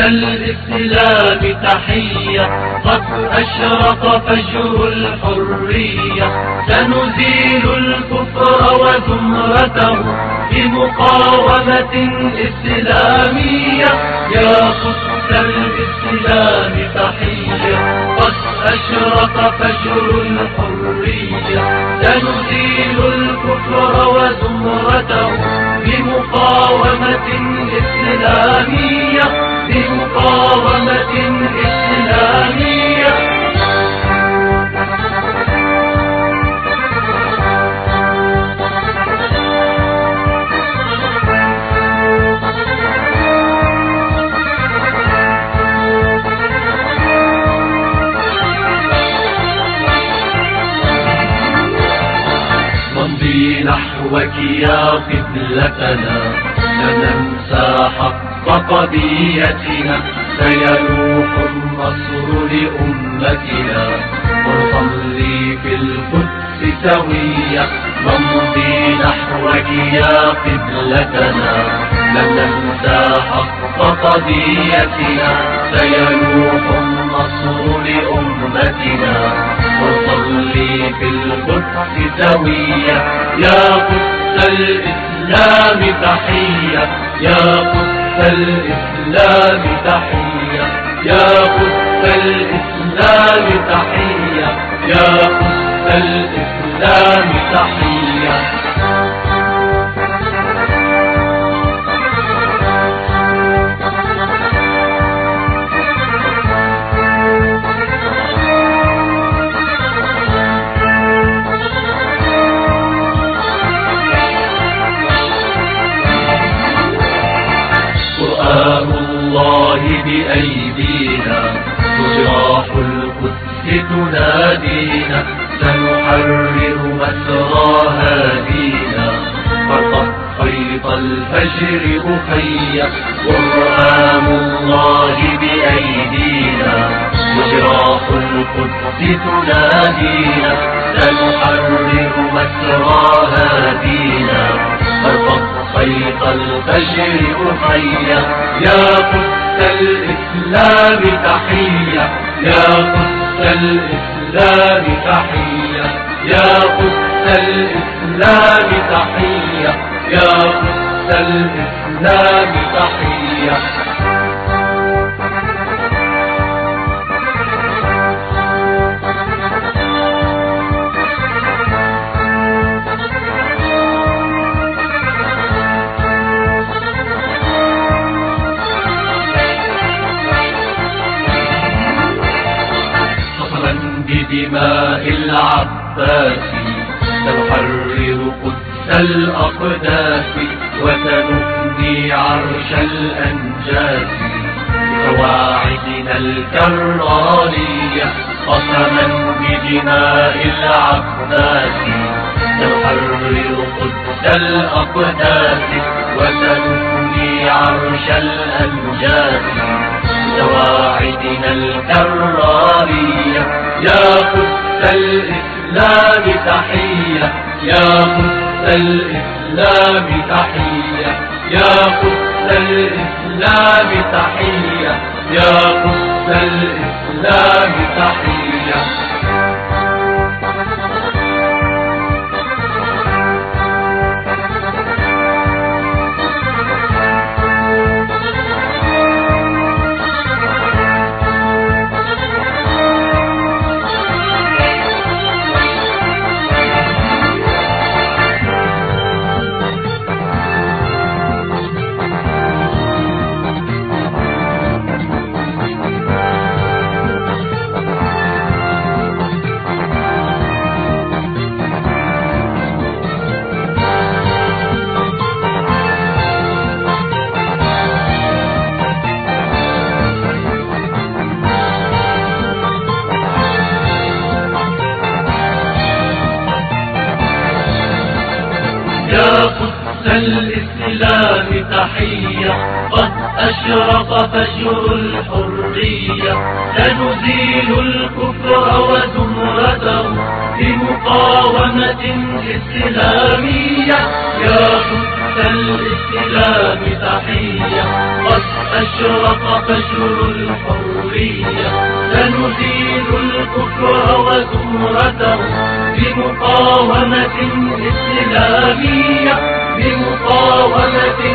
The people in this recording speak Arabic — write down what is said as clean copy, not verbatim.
الإسلام تحية، قد أشرق فجر الحرية، سنزيل الكفر وزمرته بمقاومة إسلامية. يا قدس الإسلام تحية، قد أشرق فجر الحرية، سنزيل الكفر وزمرته بمقاومة إسلامية، بمقاومة إسلامية. نمضي نحوك يا قبلتنا، سننسى حق قضيتنا، سيلوح النصر لأمتنا، ونصلي في القدس سوية. نمضي نحوك يا قبلتنا، لن ننسى حق قضيتنا، سيلوح النصر لأمتنا، ونصلي في القدس سوية. يا قدس الإسلام تحية، يا قدس الإسلام تحية، يا قدس الإسلام تحية، يا قدس الإسلام تحية. قرآن الله بأيدينا، جراح القدس تنادينا، سنحرر مسرى هادينا، فرقت خيط الفجر أخية. قرآن الله بأيدينا، جراح القدس تنادينا، سنحرر مسرى هادينا، فرقت خيط الفجر أخية. يا قدس الإسلام تحية، يا قدس الإسلام تحية، يا قدس الإسلام تحية، يا قدس الإسلام تحية. بدماء العباس سنحرر قدس الأقداس، وسنبني عرش الأنجاس بقواعدنا الكرارية. قسما بدماء العباس سنحرر قدس الأقداس، وسنبني عرش الأنجاس بقواعدنا الكرارية. يا قدس الإسلام تحية، يا قدس الإسلام تحية، يا قدس الإسلام تحية، يا قدس الإسلام تحية. يا قدس الإسلام تحية، قد أشرق فجر الحرية، سنزيل الكفر وزمرته بمقاومة إسلامية. يا قدس الإسلام تحية، قد أشرق فجر الحرية، سنزيل الكفر وزمرته بمقاومة إسلامية، بمقاومة